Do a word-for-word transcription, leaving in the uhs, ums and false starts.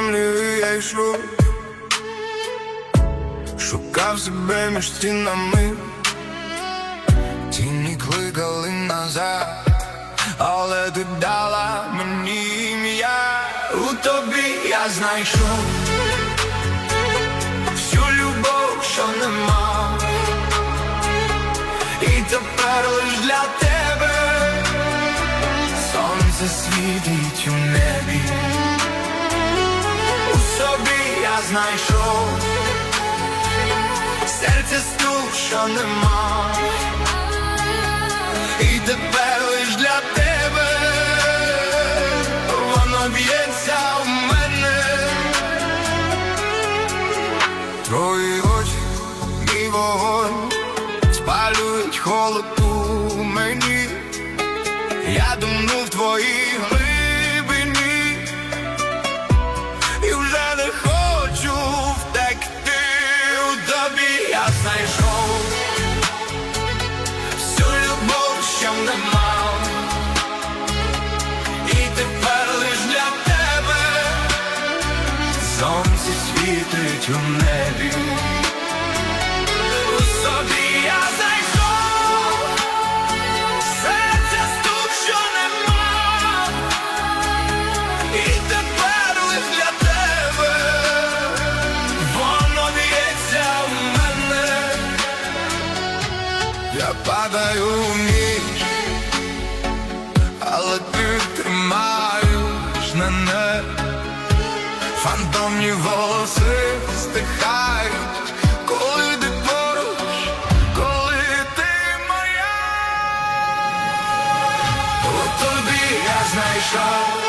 землі я йшов, шукав себе між стінами, тіні кликали назад, але ти дала мені ім'я. У тобі я знайшов всю любов, що нема, і тепер лиш для тебе сонце світить у небі. У собі я знайшов серця стук, що нема, і тепер лиш для тебе воно б'ється в мене. Твої очі, мій вогонь, спалюють холод у мені. Я думну в твоїй глибині і вже не хочу втекти. У тобі я знайшов всю любов, що не мав, і тепер лиш для тебе сонце світить у небі. У собі я знайшов серця стук, що нема, і тепер лиш для тебе воно б'ється в мене. Я падаю в ніч, але ти тримаєш мене. Фантомні волоси стихають, коли ти поруч, коли ти моя. У тобі я знайшов